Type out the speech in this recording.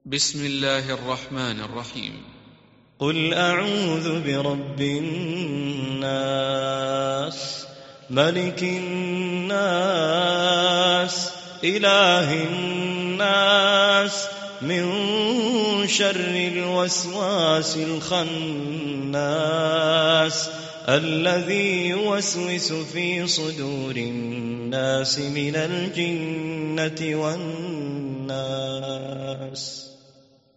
بسم الله الرحمن الرحيم. قل أعوذ برب الناس ملك الناس إله الناس من شر الوسواس الخناس الذي يوسوس في صدور الناس من الجنة والناس.